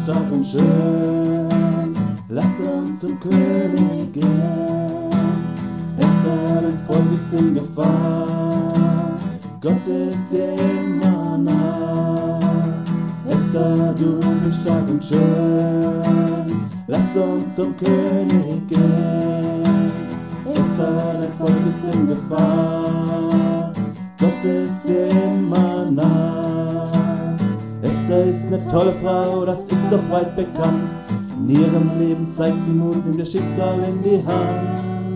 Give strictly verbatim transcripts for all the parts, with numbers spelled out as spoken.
stark und schön, lass uns zum König gehen. Esther, dein Volk ist in Gefahr, Gott ist dir immer nah. Esther, du bist stark und schön, lass uns zum König gehen. Esther, dein Volk ist in Gefahr, Gott ist dir immer nah. Esther ist eine tolle Frau, das ist doch weit bekannt. In ihrem Leben zeigt sie Mut, nimmt ihr Schicksal in die Hand.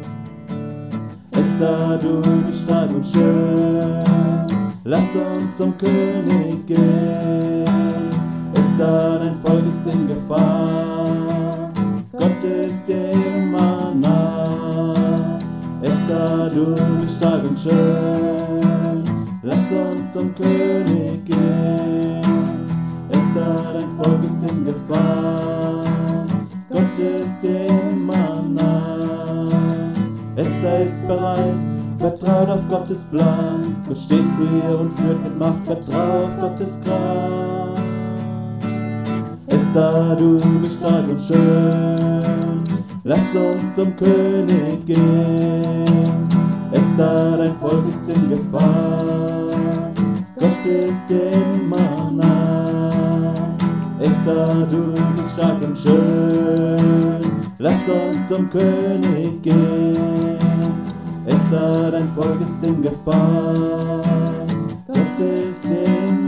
Esther, du bist stark und schön, lass uns zum König gehen. Esther, dein Volk ist in Gefahr, Gott ist dir immer nah. Esther, du bist stark und schön, lass uns zum König gehen. Esther, dein Volk ist in Gefahr, Gott ist dir immer nah. Esther ist bereit, vertraut auf Gottes Plan. Gott steht zu ihr und führt mit Macht, vertrau auf Gottes Kraft. Esther, du bist stark und schön, lass uns zum König gehen. Esther, dein Volk ist in Gefahr, Gott ist dir immer nah. Esther, du bist stark und schön, lass uns zum König gehen. Esther, dein Volk ist in Gefahr, Gott ist dir immer nah.